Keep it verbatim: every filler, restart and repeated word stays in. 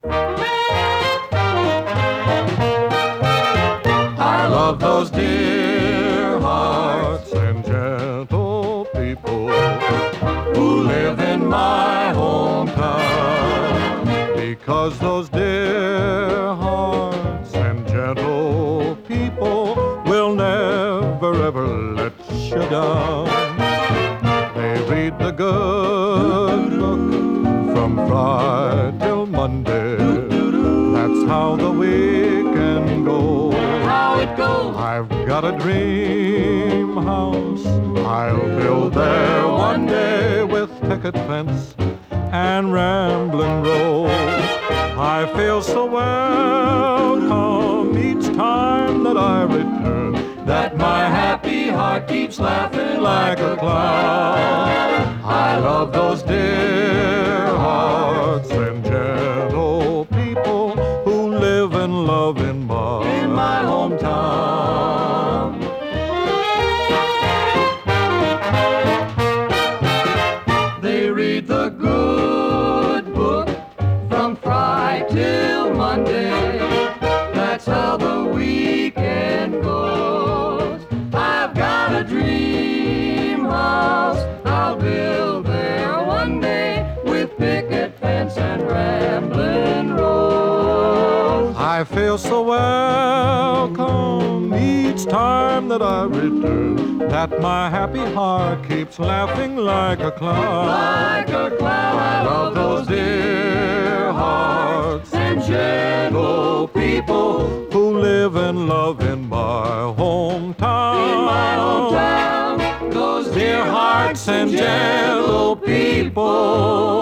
I love those dear hearts and gentle people who live in my hometown, because those dear hearts and gentle people will never ever let you down. They read the good book from Friday till Monday. That's how the weekend goes. How it goes. I've got a dream house I'll build there one day, with picket fence and rambling rose. I feel so welcome each time that I return, that my happy heart keeps laughing like a clown. I love those dear hearts and gentle people who live and love in my, In my hometown. They read the good book from Friday till Monday. That's how the weekend goes. I've got a dream house I'll build there one day, with picket fence and rambling rose. I feel so welcome each time that I return, that my happy heart keeps laughing like a clown. Like a clown. I love those dear hearts and gentle people who live and love in my hometown. In my hometown, those Dear hearts and gentle people